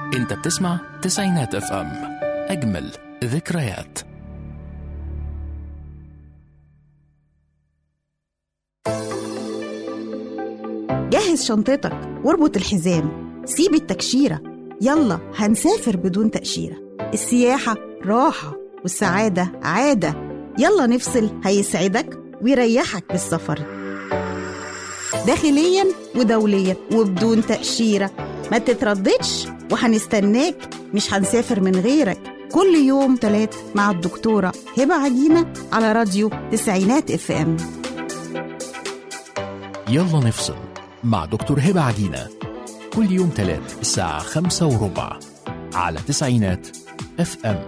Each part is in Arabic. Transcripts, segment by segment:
انت بتسمع تسعينات اف ام، اجمل ذكريات. جهز شنطتك واربط الحزام، سيب التكشيرة، يلا هنسافر بدون تأشيرة. السياحة راحة والسعادة عادة، يلا نفصل هيسعدك ويريحك بالسفر، داخليا ودوليا وبدون تأشيرة. ما تترددش وهنستناك، مش هنسافر من غيرك. كل يوم 3 مع الدكتورة هبة عجينة على راديو تسعينات اف ام. يلا نفصل مع دكتور هبة عجينة كل يوم 3 الساعة 5:15 على تسعينات اف ام.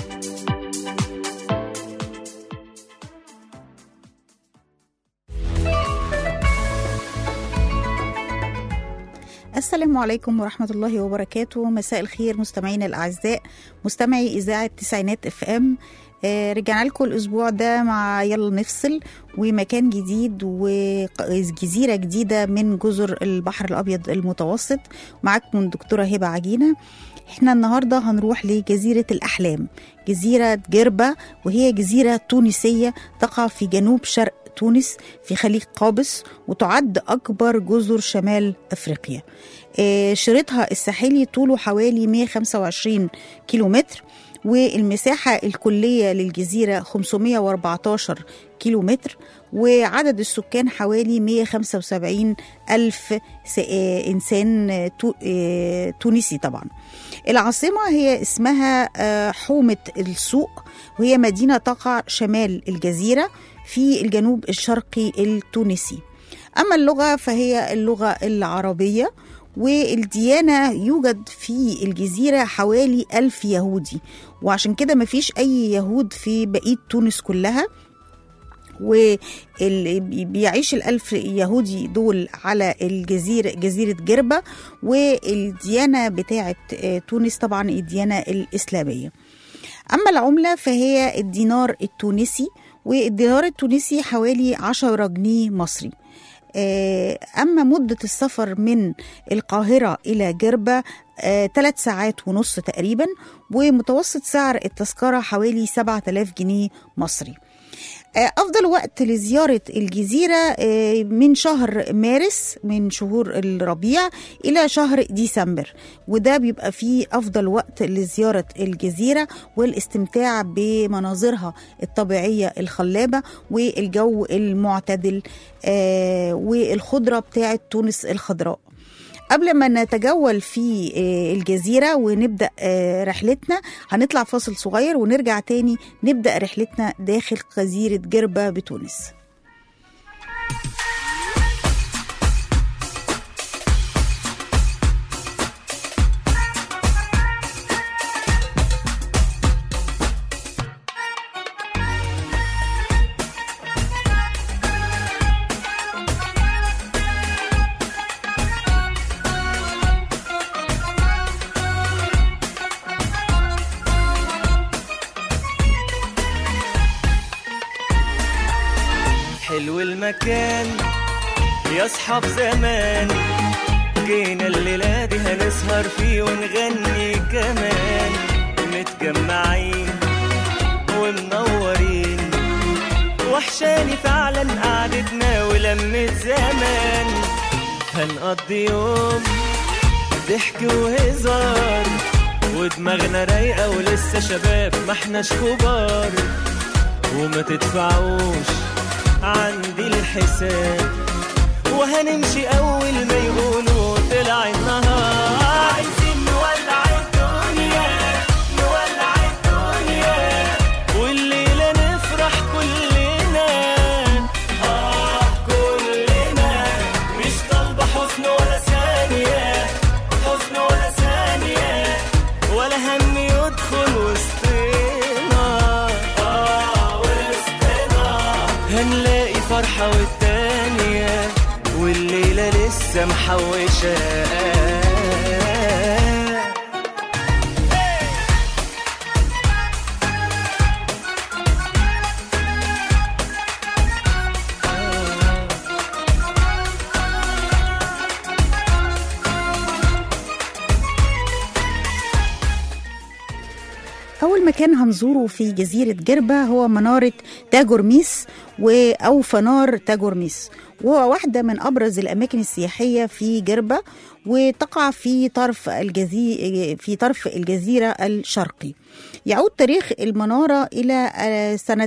السلام عليكم ورحمة الله وبركاته. مساء الخير مستمعين الأعزاء، مستمعي إذاعة تسعينات اف ام. رجعنا لكم الأسبوع ده مع يلا نفصل، ومكان جديد وجزيرة جديدة من جزر البحر الأبيض المتوسط. معاكم الدكتورة هبة عجينة. احنا النهاردة هنروح لجزيرة الأحلام، جزيرة جربة، وهي جزيرة تونسية تقع في جنوب شرق تونس في خليج قابس، وتعد أكبر جزر شمال أفريقيا. شريطها الساحلي طوله حوالي 125 كيلومتر، والمساحة الكلية للجزيرة 514 كيلومتر، وعدد السكان حوالي 175 ألف إنسان تونسي طبعا. العاصمة هي اسمها حومة السوق، وهي مدينة تقع شمال الجزيرة في الجنوب الشرقي التونسي. أما اللغة فهي اللغة العربية، والديانة يوجد في الجزيرة حوالي 1000 يهودي، وعشان كده مفيش أي يهود في بقية تونس كلها، وبيعيش 1000 يهودي دول على جزيرة جربة. والديانة بتاعة تونس طبعا الديانة الإسلامية. أما العملة فهي الدينار التونسي، والدينار التونسي حوالي 10 جنيه مصري. أما مدة السفر من القاهرة إلى جربة 3 ساعات ونص تقريبا، ومتوسط سعر التذكرة حوالي 7000 جنيه مصري. أفضل وقت لزيارة الجزيرة من شهر مارس، من شهور الربيع، إلى شهر ديسمبر، وده بيبقى فيه أفضل وقت لزيارة الجزيرة والاستمتاع بمناظرها الطبيعية الخلابة والجو المعتدل والخضرة بتاعة تونس الخضراء. قبل ما نتجول في الجزيرة ونبدأ رحلتنا، هنطلع فاصل صغير ونرجع تاني نبدأ رحلتنا داخل جزيرة جربة بتونس. حلو المكان يا اصحاب زمان، جينا الليلة دي هنسهر فيه ونغني كمان، متجمعين ومنورين، وحشاني فعلا قعدتنا ولمة زمان. هنقضي يوم ضحك وهزار، ودماغنا رايقة ولسه شباب ما احناش كبار، وما تدفعوش عندي الحساب، وهنمشي أول ما يقولوا طلع النهار. عايزين نولع الدنيا، نولع الدنيا، والليلة نفرح كلنا، كلنا، مش طالبة حزن ولا ثانية، حزن ولا ثانية، ولا هم يدخل وسطنا، هنلاقي فرحة والتانية، والليلة لسه محوشة. أول مكان هنزوره في جزيرة جربة هو منارة تاجورميس أو فنار تاجورميس، وهو واحدة من أبرز الأماكن السياحية في جربة، وتقع في طرف الجزيرة الشرقي. يعود تاريخ المنارة إلى سنة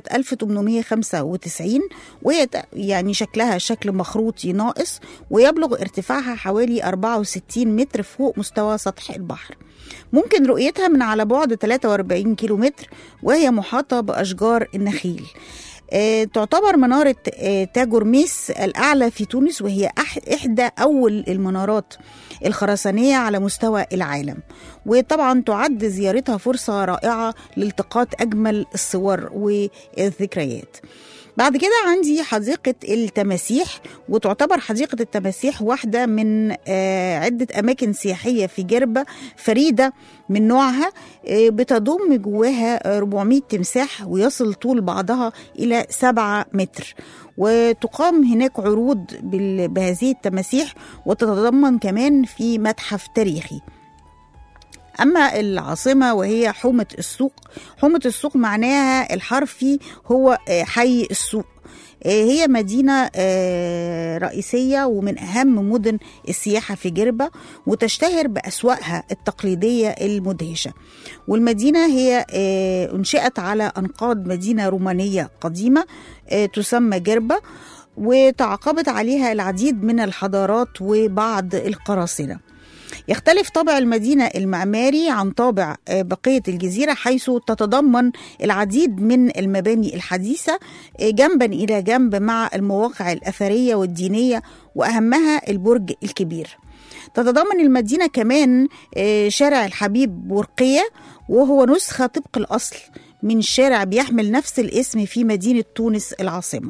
1895، وهي يعني شكلها شكل مخروطي ناقص، ويبلغ ارتفاعها حوالي 64 متر فوق مستوى سطح البحر. ممكن رؤيتها من على بعد 43 كيلومتر، وهي محاطة بأشجار النخيل. تعتبر منارة تاجورميس الأعلى في تونس، وهي إحدى أول المنارات الخرسانية على مستوى العالم، وطبعا تعد زيارتها فرصة رائعة لالتقاط أجمل الصور والذكريات. بعد كده عندي حديقة التماسيح، وتعتبر حديقة التماسيح واحدة من عدة أماكن سياحية في جربة فريدة من نوعها، بتضم جواها 400 تمساح، ويصل طول بعضها إلى 7 متر، وتقام هناك عروض بهذه التماسيح، وتتضمن كمان في متحف تاريخي. أما العاصمة وهي حومة السوق، حومة السوق معناها الحرفي هو حي السوق. هي مدينة رئيسية ومن أهم مدن السياحة في جربة، وتشتهر بأسواقها التقليدية المدهشة. والمدينة هي أنشئت على أنقاض مدينة رومانية قديمة تسمى جربة، وتعاقبت عليها العديد من الحضارات وبعض القراصنة. يختلف طابع المدينة المعماري عن طابع بقية الجزيرة، حيث تتضمن العديد من المباني الحديثة جنبا إلى جنب مع المواقع الأثرية والدينية، وأهمها البرج الكبير. تتضمن المدينة كمان شارع الحبيب بورقية، وهو نسخة طبق الأصل من شارع بيحمل نفس الاسم في مدينة تونس العاصمة.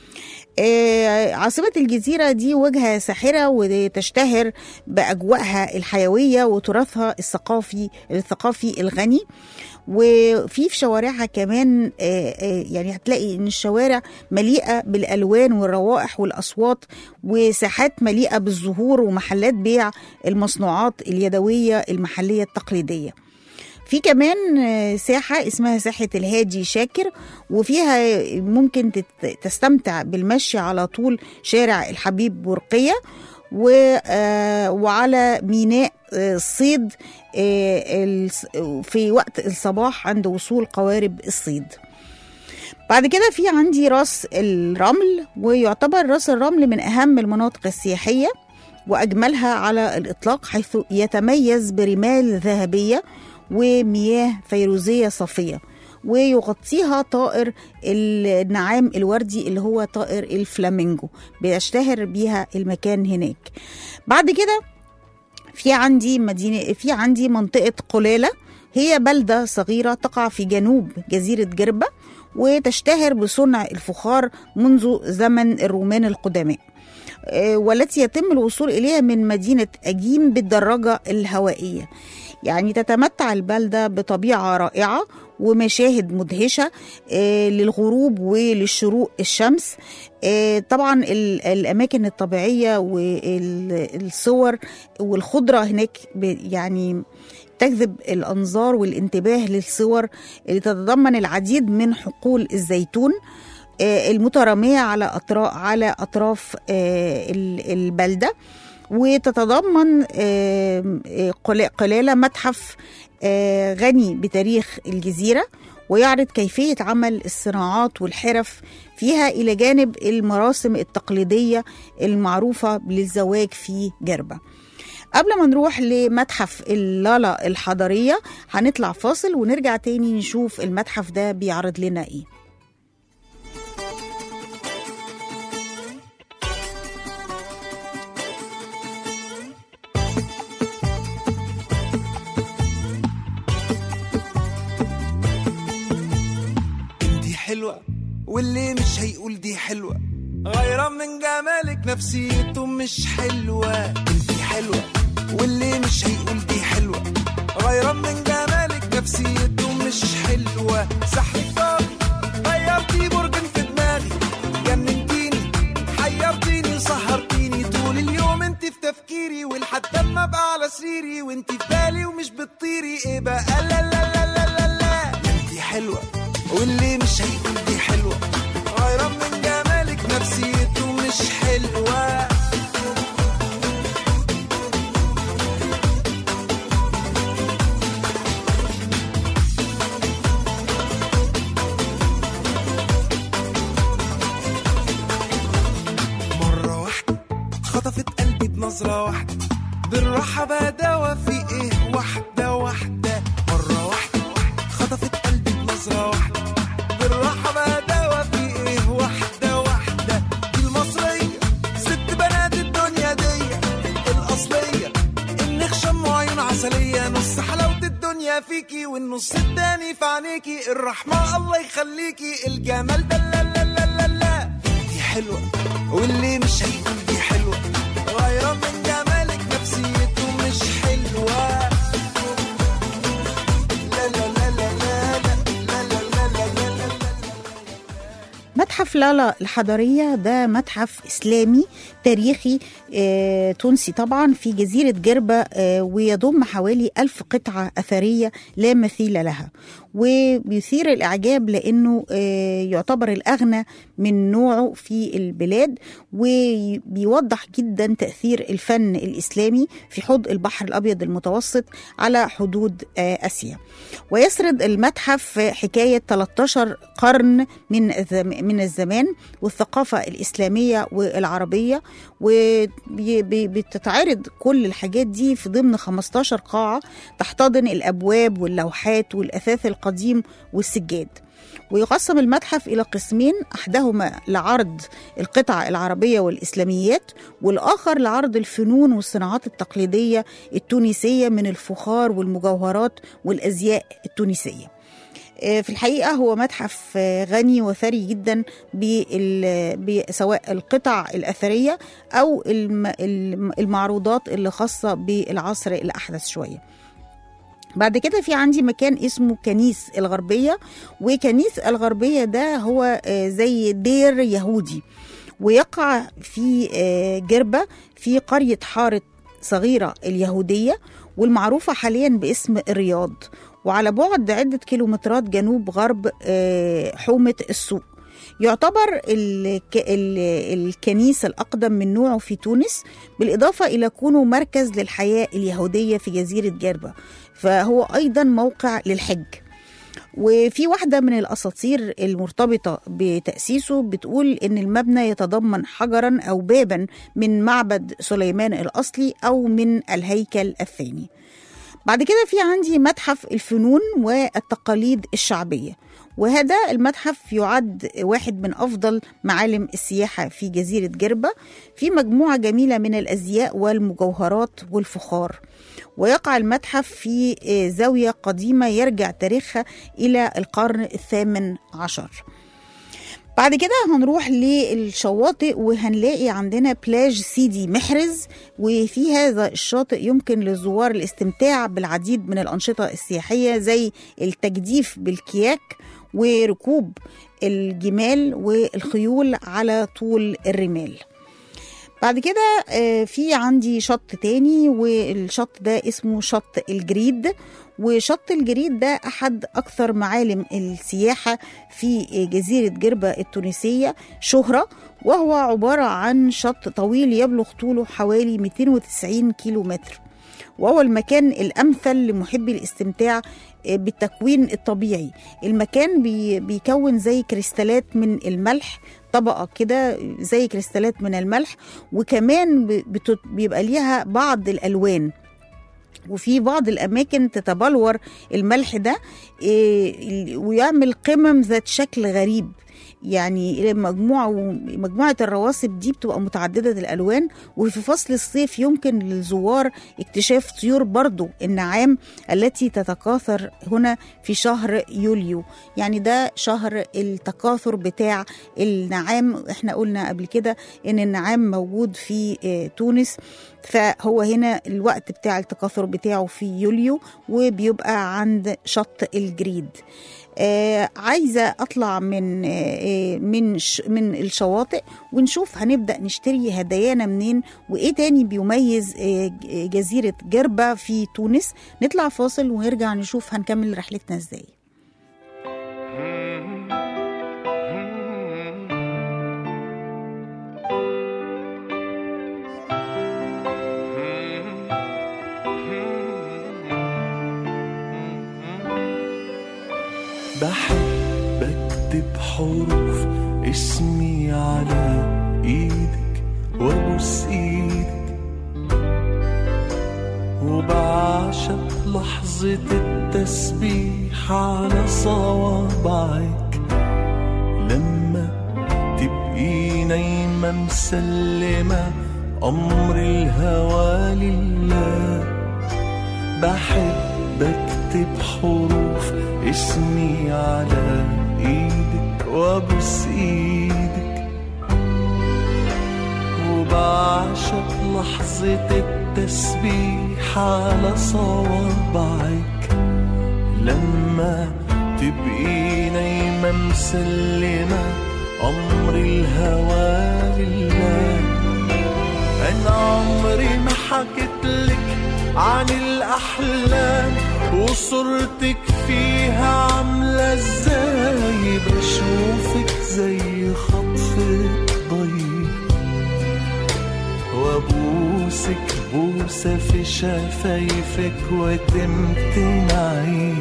عاصمة الجزيرة دي وجهة ساحرة، وتشتهر بأجواءها الحيوية وتراثها الثقافي الغني. وفي شوارعها كمان يعني هتلاقي ان الشوارع مليئة بالألوان والروائح والأصوات، وساحات مليئة بالزهور، ومحلات بيع المصنوعات اليدوية المحلية التقليدية. في كمان ساحة اسمها ساحة الهادي شاكر، وفيها ممكن تستمتع بالمشي على طول شارع الحبيب بورقية، وعلى ميناء الصيد في وقت الصباح عند وصول قوارب الصيد. بعد كده في عندي راس الرمل، ويعتبر راس الرمل من أهم المناطق السياحية وأجملها على الإطلاق، حيث يتميز برمال ذهبية ومياه فيروزية صافية، ويغطيها طائر النعام الوردي اللي هو طائر الفلامينجو، بيشتهر بيها المكان هناك. بعد كده في عندي منطقة قلالة، هي بلدة صغيرة تقع في جنوب جزيرة جربة، وتشتهر بصنع الفخار منذ زمن الرومان القدماء، والتي يتم الوصول إليها من مدينة أجيم بالدراجة الهوائية. يعني تتمتع البلدة بطبيعة رائعة ومشاهد مدهشة للغروب وللشروق الشمس. طبعا الأماكن الطبيعية والصور والخضرة هناك يعني تجذب الأنظار والانتباه للصور اللي تتضمن العديد من حقول الزيتون المترامية على أطراف البلدة. وتتضمن قلالة متحف غني بتاريخ الجزيرة، ويعرض كيفية عمل الصناعات والحرف فيها، إلى جانب المراسم التقليدية المعروفة للزواج في جربة. قبل ما نروح لمتحف اللالا الحضارية هنطلع فاصل ونرجع تاني نشوف المتحف ده بيعرض لنا إيه. حلوة واللي مش هيقول دي حلوة، غيرا من جمالك نفسيته مش حلوة. انتي حلوة واللي مش هيقول دي حلوة، غيرا من جمالك نفسيته مش حلوة. سحرك طاغي غيرتي برجن في دماغي، جننتيني حيرتيني سهرتيني طول اليوم انتي في تفكيري، ولحد ما ابقى على سريري وانتي في بالي ومش بتطيري. ايه بقى لا لا لا لا لا لا واللي مش هيقول دي حلوة غيران من جمالك نفسيته مش حلوة. مرة واحدة خطفت قلبي بنظرة واحدة، بالراحة بقى دوا في ايه واحدة واحدة. مرة واحدة خطفت قلبي بنظرة واحدة، بالراحة بقى دوا في ايه واحدة واحدة. دي المصرية ست بنات الدنيا دي الأصلية، النخشم وعيون عسلية، نص حلاوة الدنيا فيكي والنص التاني في عينيكي. الرحمة الله يخليكي، الجمال ده لا لا لا لا لا. دي حلوة واللي مش هيقول دي حلوة غيران من جمالك نفسيته مش حلوة. لا لا لا لا لا لا لا لا لا لا. متحف لالا الحضرية ده متحف إسلامي تاريخي تونسي طبعا في جزيرة جربة، ويضم حوالي 1000 قطعة أثرية لا مثيل لها، وبيثير الإعجاب لأنه يعتبر الأغنى من نوعه في البلاد، وبيوضح جدا تأثير الفن الإسلامي في حوض البحر الأبيض المتوسط على حدود آسيا. ويسرد المتحف حكاية 13 قرن من الزمان والثقافة الإسلامية والعربية، وبتتعرض كل الحاجات دي في ضمن 15 قاعة تحتضن الأبواب واللوحات والأثاث القديم والسجاد. ويقسم المتحف إلى قسمين، أحدهما لعرض القطع العربية والإسلاميات، والآخر لعرض الفنون والصناعات التقليدية التونسية من الفخار والمجوهرات والأزياء التونسية. في الحقيقة هو متحف غني وثري جدا سواء القطع الأثرية أو المعروضات اللي خاصة بالعصر الأحدث شوية. بعد كده في عندي مكان اسمه كنيس الغربية، وكنيس الغربية ده هو زي دير يهودي، ويقع في جربة في قرية حارة صغيرة اليهودية، والمعروفة حاليا باسم الرياض، وعلى بعد عدة كيلومترات جنوب غرب حومة السوق. يعتبر الكنيسة الأقدم من نوعه في تونس، بالإضافة إلى كونه مركز للحياة اليهودية في جزيرة جربة، فهو أيضا موقع للحج. وفي واحدة من الأساطير المرتبطة بتأسيسه بتقول إن المبنى يتضمن حجرا أو بابا من معبد سليمان الأصلي أو من الهيكل الثاني. بعد كده في عندي متحف الفنون والتقاليد الشعبية، وهذا المتحف يعد واحد من أفضل معالم السياحة في جزيرة جربة، في مجموعة جميلة من الأزياء والمجوهرات والفخار. ويقع المتحف في زاوية قديمة يرجع تاريخها إلى القرن 18. بعد كده هنروح للشواطئ، وهنلاقي عندنا بلاج سيدي محرز، وفي هذا الشاطئ يمكن للزوار الاستمتاع بالعديد من الأنشطة السياحية زي التجديف بالكياك وركوب الجمال والخيول على طول الرمال. بعد كده في عندي شط تاني، والشط ده اسمه شط الجريد، وشط الجريد ده أحد أكثر معالم السياحة في جزيرة جربة التونسية شهرة، وهو عبارة عن شط طويل يبلغ طوله حوالي 290 كيلومتر، وهو المكان الأمثل لمحبي الاستمتاع بالتكوين الطبيعي. المكان بيكون زي كريستالات من الملح، طبقة كده زي كريستالات من الملح، وكمان بيبقى ليها بعض الألوان، وفي بعض الأماكن تتبلور الملح ده ويعمل قمم ذات شكل غريب. يعني مجموعة الرواسب دي بتبقى متعددة الألوان. وفي فصل الصيف يمكن للزوار اكتشاف طيور برضو النعام التي تتكاثر هنا في شهر يوليو، يعني ده شهر التكاثر بتاع النعام. احنا قلنا قبل كده ان النعام موجود في تونس، فهو هنا الوقت بتاع التكاثر بتاعه في يوليو، وبيبقى عند شط الجريد. عايزة أطلع من الشواطئ ونشوف هنبدأ نشتري هدايانا منين، وإيه تاني بيميز جزيرة جربة في تونس. نطلع فاصل ونرجع نشوف هنكمل رحلتنا إزاي. بحروف اسمي على ايدك وابوس ايدك، وبعشق لحظة التسبيح على صوابعك، لما تبقي نايمة مسلمة أمر الهوى لله. بحب أكتب حروف اسمي على إيدك وأبوس إيدك، وبعشق لحظة التسبيح على صوابعك، لما تبقي نايمة مسلمة أمر الهوى لله. أنا عمري ما حكيتلك عن الأحلام وصورتك فيها عاملة ازاي، بشوفك زي خطفة ضي، وابوسك بوسة في شفايفك وتمتنعي،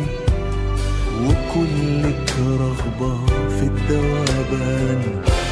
وكلك رغبة في الدوبان.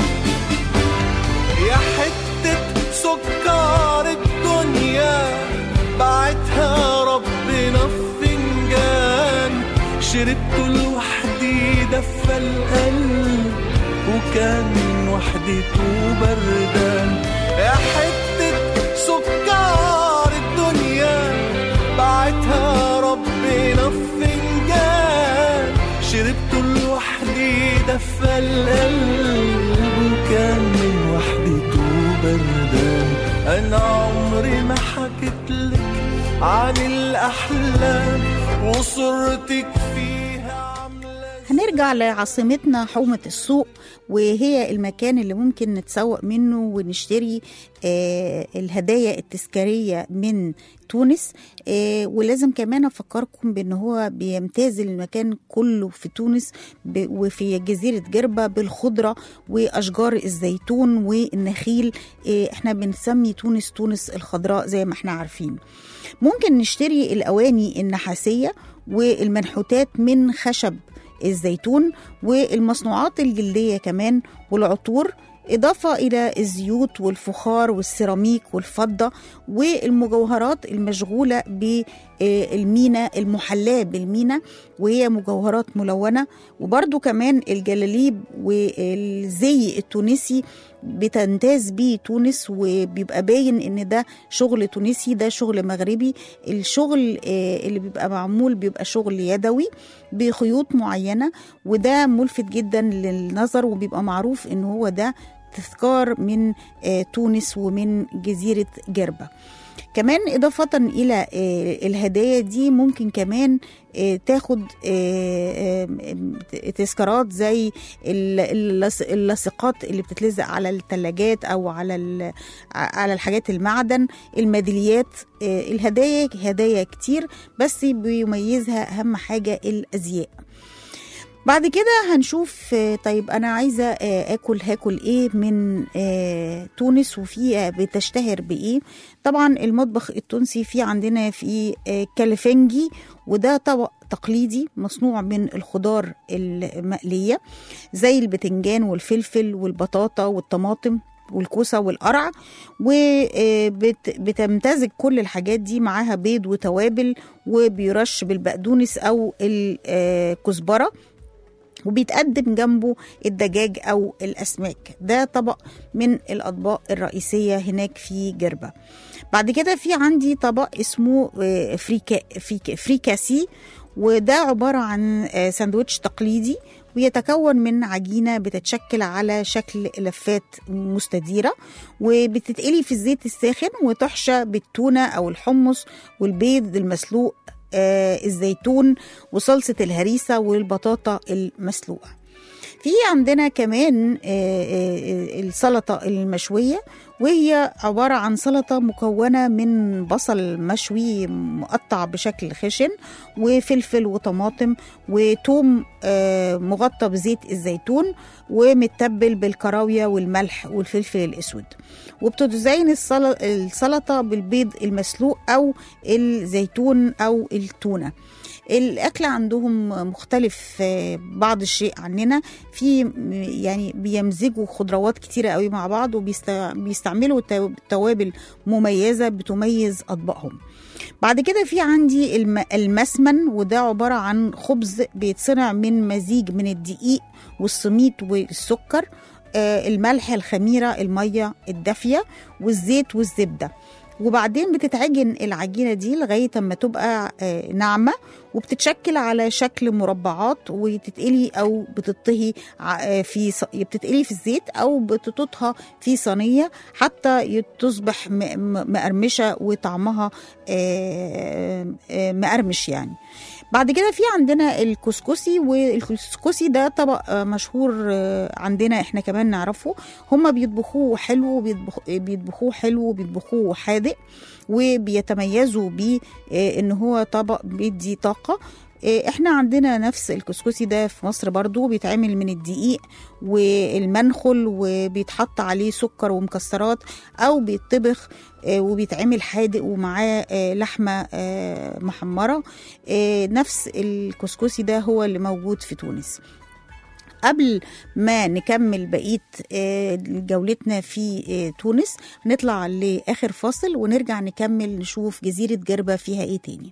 يا حتة سكر الدنيا بعتها ربنا في فنجان، شربته لوحدي دفى القلب وكان وحدته بردان. يا حتة سكر الدنيا بعتها ربنا في فنجان، شربته لوحدي دفى القلب وكان وحدته بردان. أنا عمري ما حكيتلك عن الأحلام وصورتك فيها عاملة. هنرجع لعاصمتنا حومة السوق، وهي المكان اللي ممكن نتسوق منه ونشتري الهدايا التذكارية من تونس. ولازم كمان أفكركم بأنه هو بيمتاز المكان كله في تونس وفي جزيرة جربة بالخضرة وأشجار الزيتون والنخيل. احنا بنسمي تونس الخضراء زي ما احنا عارفين. ممكن نشتري الأواني النحاسية والمنحوتات من خشب الزيتون والمصنوعات الجلدية كمان والعطور، إضافة إلى الزيوت والفخار والسيراميك والفضة والمجوهرات المشغولة بالمينا المحلاة بالمينا، وهي مجوهرات ملونة. وبرضو كمان الجلاليب والزي التونسي بتمتاز بيه تونس، وبيبقى باين ان ده شغل تونسي، ده شغل مغربي. الشغل اللي بيبقى معمول بيبقى شغل يدوي بخيوط معينة، وده ملفت جدا للنظر، وبيبقى معروف ان هو ده تذكار من تونس ومن جزيرة جربة. كمان إضافة إلى الهدايا دي ممكن كمان تاخد تذكارات زي اللاصقات اللي بتتلزق على الثلاجات أو على الحاجات المعدن، الميداليات. الهدايا هدايا كتير، بس بيميزها أهم حاجة الأزياء. بعد كده هنشوف طيب أنا عايزة هاكل إيه من تونس وفي بتشتهر بإيه. طبعا المطبخ التونسي في عندنا في كالفنجي، وده طبق تقليدي مصنوع من الخضار المقلية زي البتنجان والفلفل والبطاطا والطماطم والكوسة والقرع، وبتمتزج كل الحاجات دي معاها بيض وتوابل، وبيرش بالبقدونس أو الكزبرة، وبيتقدم جنبه الدجاج أو الأسماك. ده طبق من الأطباق الرئيسية هناك في جربة. بعد كده في عندي طبق اسمه فريكاسي، وده عبارة عن ساندويتش تقليدي، ويتكون من عجينة بتتشكل على شكل لفات مستديرة، وبتتقلي في الزيت الساخن، وتحشى بالتونة أو الحمص والبيض المسلوق، الزيتون وصلصة الهريسة والبطاطا المسلوقة. في عندنا كمان السلطة المشوية، وهي عبارة عن سلطة مكونة من بصل مشوي مقطع بشكل خشن، وفلفل وطماطم وتوم مغطى بزيت الزيتون، ومتبل بالكراوية والملح والفلفل الأسود. وبتزين السلطة بالبيض المسلوق أو الزيتون أو التونة. الأكل عندهم مختلف بعض الشيء عننا، في يعني بيمزجوا خضروات كتيرة قوي مع بعض، وبيستعملوا توابل مميزة بتميز أطباقهم. بعد كده في عندي المسمن، وده عبارة عن خبز بيتصنع من مزيج من الدقيق والسميد والسكر، الملح، الخميرة، المية الدافية، والزيت والزبدة. وبعدين بتتعجن العجينة دي لغاية ما تبقى ناعمة، وبتتشكل على شكل مربعات وتتقلي أو بتطهي بتتقلي في الزيت أو بتطهى في صينية حتى تصبح مقرمشة وطعمها مقرمش يعني. بعد كده في عندنا الكسكسي، والكسكسي ده طبق مشهور عندنا احنا كمان نعرفه. هما بيطبخوه حلو وبيطبخوه حادق، وبيتميزوا بان هو طبق بيدي طاقة. احنا عندنا نفس الكسكسي ده في مصر برضو، بيتعمل من الدقيق والمنخل وبيتحط عليه سكر ومكسرات، او بيتطبخ وبيتعمل حادق ومعاه لحمة محمرة. نفس الكسكسي ده هو اللي موجود في تونس. قبل ما نكمل بقية جولتنا في تونس هنطلع لآخر فاصل ونرجع نكمل نشوف جزيرة جربة فيها ايه تاني.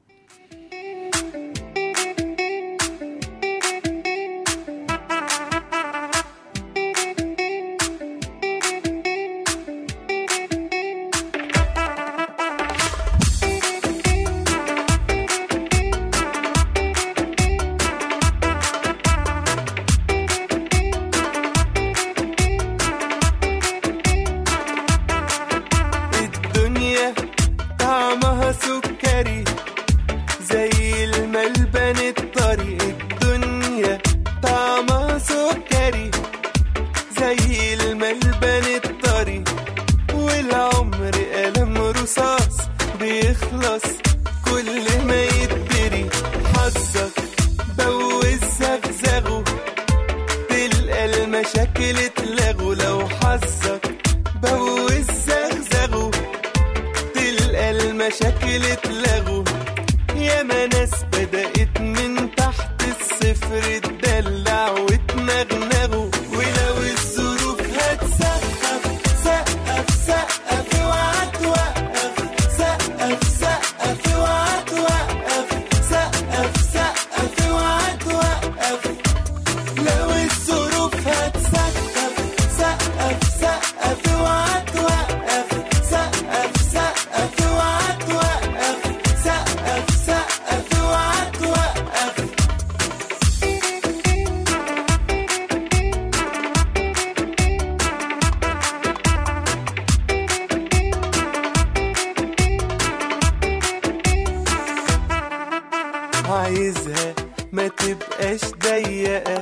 عايزها ما تبقاش ضيقة،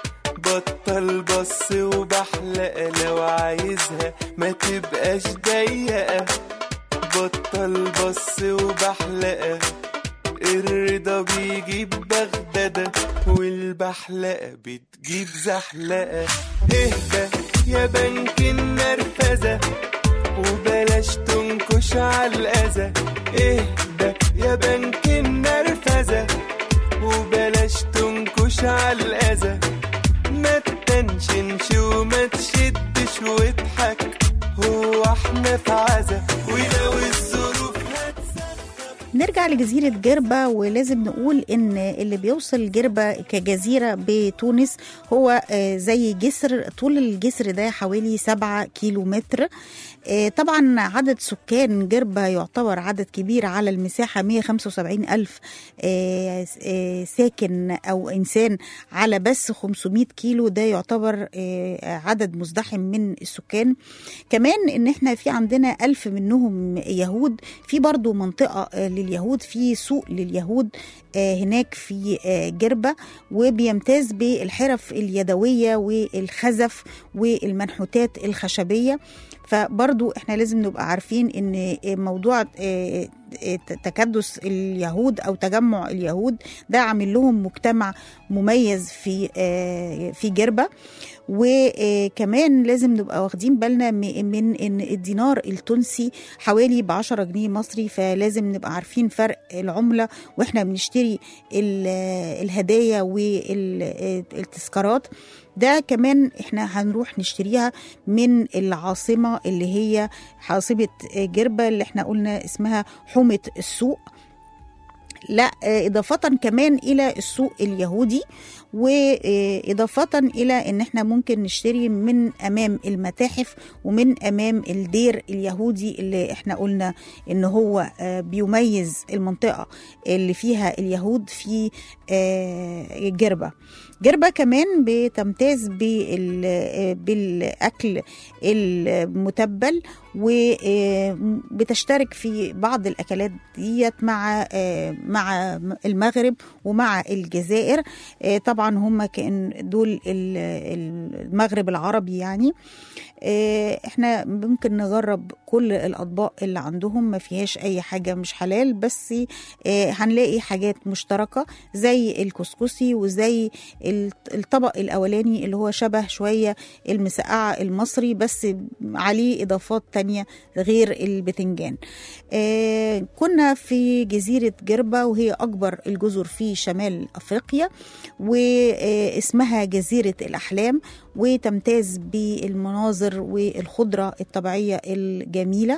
بطل بص وبحلقة. لو عايزها ما تبقاش ضيقة، بطل بص وبحلقة. الرضا بيجيب بغدادة، والبحلقة بتجيب زحلقة. اهدى يا بنك النرفزة، وبلاش تنكش على الأذى. اهدى يا بنك النرفزة، وبلاش تنكش على الأذى. ما تتنشنش وما تشدش واضحك، هو احنا في عزا ولو الظروف هتسقف. نرجع لجزيرة جربة، ولازم نقول إن اللي بيوصل جربة كجزيرة بتونس هو زي جسر. طول الجسر ده حوالي 7 كيلومتر. طبعا عدد سكان جربة يعتبر عدد كبير على المساحة، 175 ألف ساكن أو إنسان على بس 500 كيلو. ده يعتبر عدد مزدحم من السكان. كمان إن احنا في عندنا 1000 منهم يهود. في برضو منطقة لليهود، في سوق لليهود هناك في جربة، وبيمتاز بالحرف اليدوية والخزف والمنحوتات الخشبية. فبرضو احنا لازم نبقى عارفين ان موضوع تكدس اليهود او تجمع اليهود ده عامل لهم مجتمع مميز في جربة. وكمان لازم نبقى واخدين بالنا من ان الدينار التونسي حوالي ب10 جنيه مصري، فلازم نبقى عارفين فرق العملة واحنا بنشتري الهدايا والتذكارات. ده كمان احنا هنروح نشتريها من العاصمة اللي هي عاصمة جربة اللي احنا قلنا اسمها حومة السوق، لا إضافة كمان إلى السوق اليهودي، وإضافة إلى إن إحنا ممكن نشتري من أمام المتاحف ومن أمام الدير اليهودي اللي إحنا قلنا إن هو بيميز المنطقة اللي فيها اليهود في جربة. جربة كمان بتمتاز بالأكل المتبل، وبتشترك في بعض الأكلات ديت مع المغرب ومع الجزائر. طبعا هم كان دول المغرب العربي يعني. احنا ممكن نجرب كل الأطباق اللي عندهم، ما فيهاش أي حاجة مش حلال، بس هنلاقي حاجات مشتركة زي الكسكسي وزي الطبق الأولاني اللي هو شبه شوية المسقعة المصري بس عليه إضافات تانية غير البتنجان. كنا في جزيرة جربة وهي أكبر الجزر في شمال أفريقيا، واسمها جزيرة الأحلام، وتمتاز بالمناظر والخضرة الطبيعية الجميلة.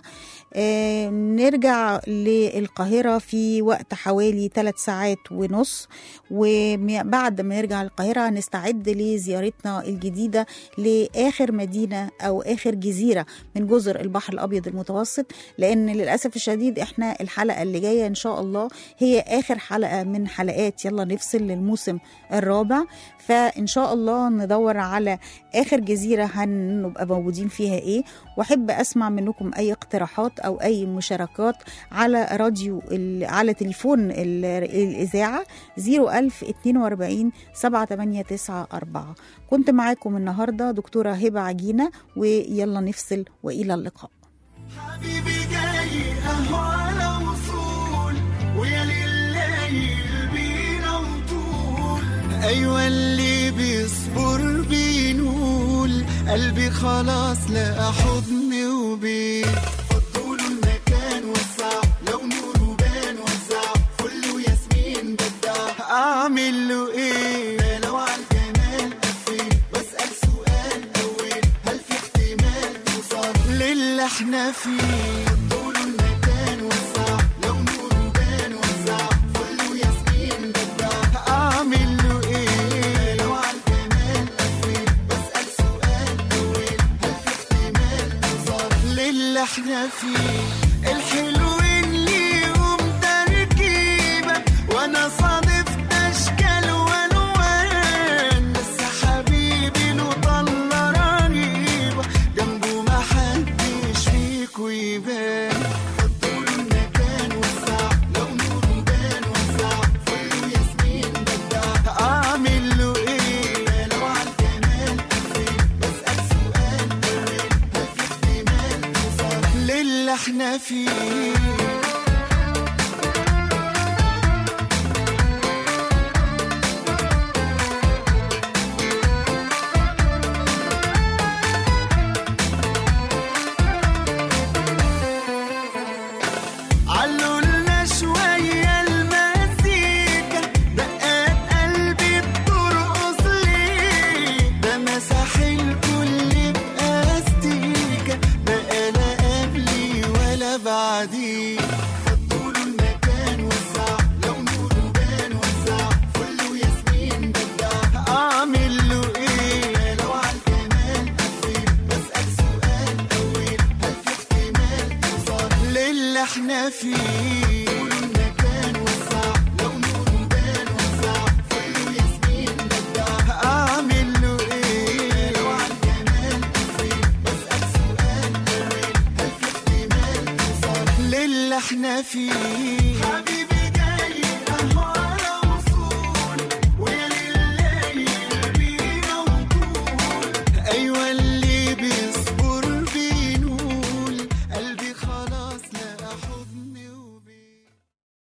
نرجع للقاهرة في وقت حوالي 3 ساعات ونص، وبعد ما نرجع القاهرة نستعد لزيارتنا الجديدة لآخر مدينة أو آخر جزيرة من جزر البحر الأبيض المتوسط، لأن للأسف الشديد إحنا الحلقة اللي جاية إن شاء الله هي آخر حلقة من حلقات يلا نفصل للموسم الرابع. فإن شاء الله ندور على آخر جزيرة هنبقى موجودين فيها إيه، وأحب أسمع منكم أي اقتراحات أو أي مشاركات على راديو على تليفون الإذاعة 01042 7894. كنت معاكم النهاردة دكتورة هبة عجينة، ويلا نفصل وإلى اللقاء. حبيبي جاي قهوة على وصول، ويا لليل بينا وطول، أيوة اللي بيصبر بينول، قلبي خلاص لقى حضن وبيت، فضلوا المكان وسع، لو نور بان وزع، فل وياسمين بدع، أعمل له إيه؟ لو عالجمال قفل واسأل سؤال أول، هل في احتمال توصل للي احنا فيه؟ فضلوا المكان وسع، لو نور بان وزع، فل وياسمين بدع، أعمل له إيه؟ لو عالجمال قفل واسأل سؤال أول، هل في احتمال توصل للي احنا فيه؟ الحلوين ليهم تركيبة، وانا صادفت اشكال والوان، بس حبيبي له طلة رهيبة، جنبه ما حدش فيكو يبان، فضلوا المكان وسع، لو نور بان وزع، فل وياسمين بدع، اعمل له ايه؟ لو عالجمال قفل بسأل سؤال أول، هل في احتمال توصل للي احنا فيه؟ علولنا شوية المزيكا، دقات قلبي بترقص ليه، ده مسح الكل بأستيكا، بقى لا قبلي ولا بعدي، فضلوا المكان وسع، لو نور بان وزع، فل وياسمين بدع، أعمل له إيه؟ لو عالجمال قفل بسأل سؤال أول، هل في احتمال توصل للي احنا فيه؟ فضلوا المكان وسع، لو نور بان وزع، فل وياسمين بدع، أعمل له إيه؟ لو عالجمال قفل بسأل سؤال أول، هل في احتمال توصل للي احنا فيه؟ حبيبي